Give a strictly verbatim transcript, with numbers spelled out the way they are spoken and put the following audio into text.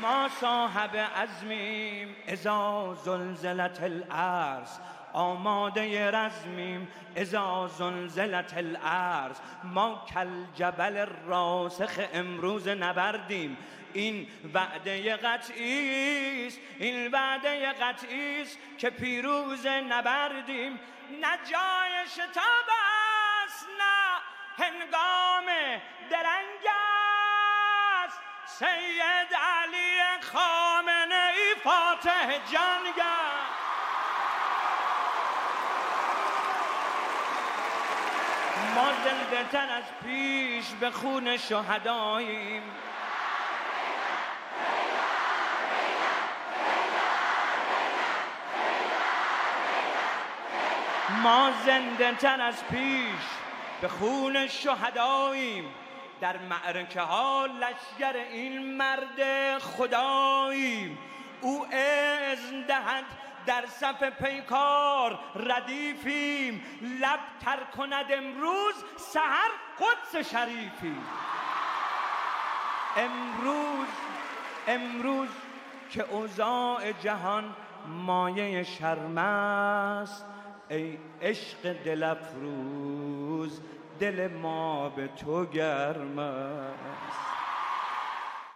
ما صاحب عزمیم اذا زلزلت الارض، آماده رزمیم اذا زلزلت الارض. ما کل جبل راسخ امروز نبردیم، این وعده قطعی است، این وعده قطعی است که پیروز نبردیم. نه جای شتاب است نه هنگام درنگ است، سید علی خامنه ای فاتح جنگ است. ما زنده تر از پیش به خون شهداییم، ما زنده تر از پیش به خون شهداییم. در معرکه ها لشگر این مرد خداییم. او اذن دهد در صف پیکار ردیفیم، لب تر کند امروز سحر قدس شریفیم. امروز امروز که اوضاع جهان مایه شرم است، ای عشق دل افروز دل ما به تو گرم است.